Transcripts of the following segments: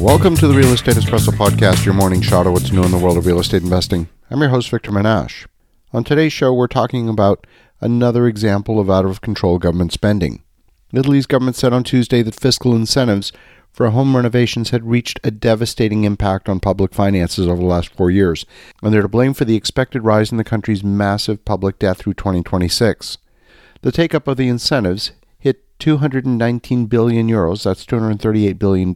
Welcome to the Real Estate Espresso Podcast, your morning shot of what's new in the world of real estate investing. I'm your host, Victor Menashe. On today's show, we're talking about another example of out-of-control government spending. Italy's government said on Tuesday that fiscal incentives for home renovations had reached a devastating impact on public finances over the last 4 years, and they're to blame for the expected rise in the country's massive public debt through 2026. The take-up of the incentives hit 219 billion euros, that's $238 billion,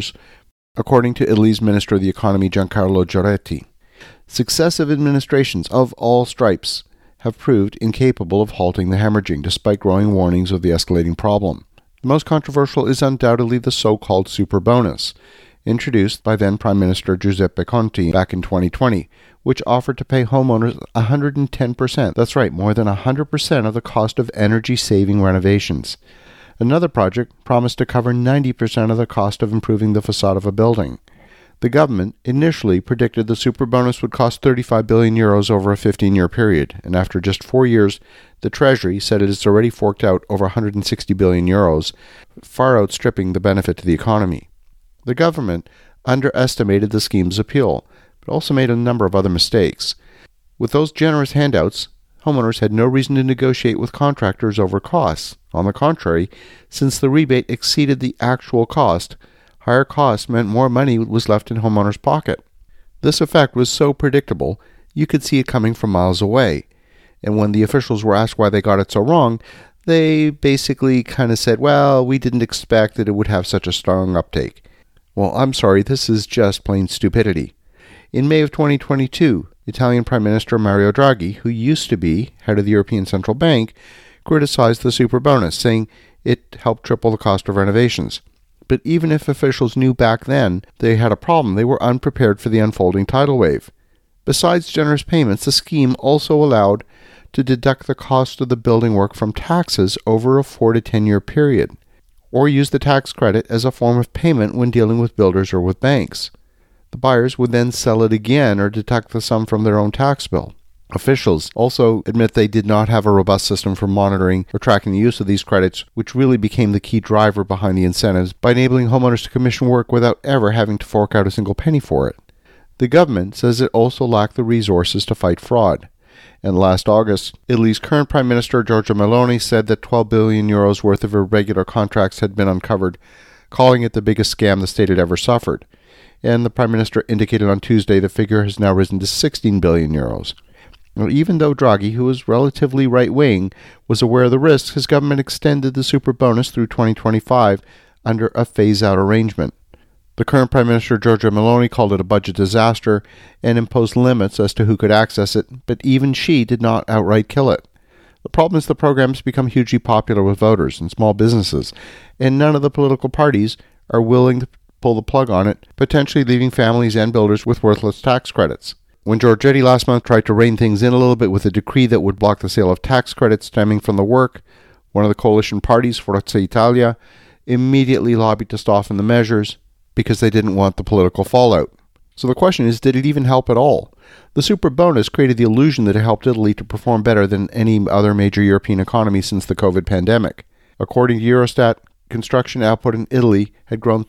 according to Italy's Minister of the Economy, Giancarlo Giorgetti. Successive administrations of all stripes have proved incapable of halting the hemorrhaging, despite growing warnings of the escalating problem. The most controversial is undoubtedly the so-called super bonus, introduced by then Prime Minister Giuseppe Conte back in 2020, which offered to pay homeowners 110%, that's right, more than 100% of the cost of energy-saving renovations. Another project promised to cover 90% of the cost of improving the facade of a building. The government initially predicted the super bonus would cost 35 billion euros over a 15-year period, and after just 4 years, the Treasury said it has already forked out over 160 billion euros, far outstripping the benefit to the economy. The government underestimated the scheme's appeal, but also made a number of other mistakes. With those generous handouts, homeowners had no reason to negotiate with contractors over costs. On the contrary, since the rebate exceeded the actual cost, higher costs meant more money was left in homeowners' pocket. This effect was so predictable, you could see it coming from miles away. And when the officials were asked why they got it so wrong, they basically kind of said, well, we didn't expect that it would have such a strong uptake. Well, I'm sorry, this is just plain stupidity. In May of 2022, Italian Prime Minister Mario Draghi, who used to be head of the European Central Bank, criticized the super bonus, saying it helped triple the cost of renovations. But even if officials knew back then they had a problem, they were unprepared for the unfolding tidal wave. Besides generous payments, the scheme also allowed to deduct the cost of the building work from taxes over a 4 to 10 year period, or use the tax credit as a form of payment when dealing with builders or with banks. The buyers would then sell it again or deduct the sum from their own tax bill. Officials also admit they did not have a robust system for monitoring or tracking the use of these credits, which really became the key driver behind the incentives by enabling homeowners to commission work without ever having to fork out a single penny for it. The government says it also lacked the resources to fight fraud. And last August, Italy's current Prime Minister Giorgia Meloni said that 12 billion euros worth of irregular contracts had been uncovered, calling it the biggest scam the state had ever suffered. And the Prime Minister indicated on Tuesday the figure has now risen to 16 billion euros. Well, even though Draghi, who is relatively right-wing, was aware of the risks, his government extended the super bonus through 2025 under a phase-out arrangement. The current Prime Minister, Giorgia Meloni, called it a budget disaster and imposed limits as to who could access it, but even she did not outright kill it. The problem is the program has become hugely popular with voters and small businesses, and none of the political parties are willing to pull the plug on it, potentially leaving families and builders with worthless tax credits. When Giorgetti last month tried to rein things in a little bit with a decree that would block the sale of tax credits stemming from the work, one of the coalition parties, Forza Italia, immediately lobbied to soften the measures because they didn't want the political fallout. So the question is, did it even help at all? The super bonus created the illusion that it helped Italy to perform better than any other major European economy since the COVID pandemic. According to Eurostat, construction output in Italy had grown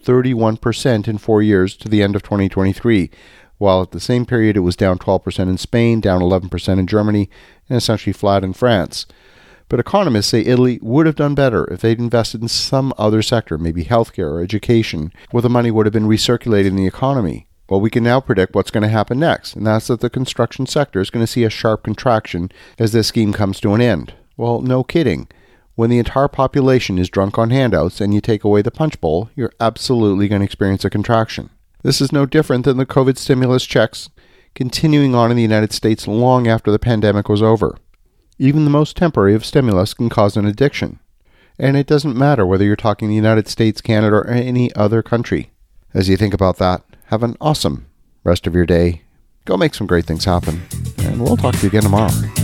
31% in 4 years to the end of 2023, while at the same period it was down 12% in Spain, down 11% in Germany, and essentially flat in France. But economists say Italy would have done better if they'd invested in some other sector, maybe healthcare or education, where the money would have been recirculated in the economy. Well, we can now predict what's going to happen next, and that's that the construction sector is going to see a sharp contraction as this scheme comes to an end. Well, no kidding. When the entire population is drunk on handouts and you take away the punch bowl, you're absolutely going to experience a contraction. This is no different than the COVID stimulus checks continuing on in the United States long after the pandemic was over. Even the most temporary of stimulus can cause an addiction. And it doesn't matter whether you're talking the United States, Canada, or any other country. As you think about that, have an awesome rest of your day. Go make some great things happen. And we'll talk to you again tomorrow.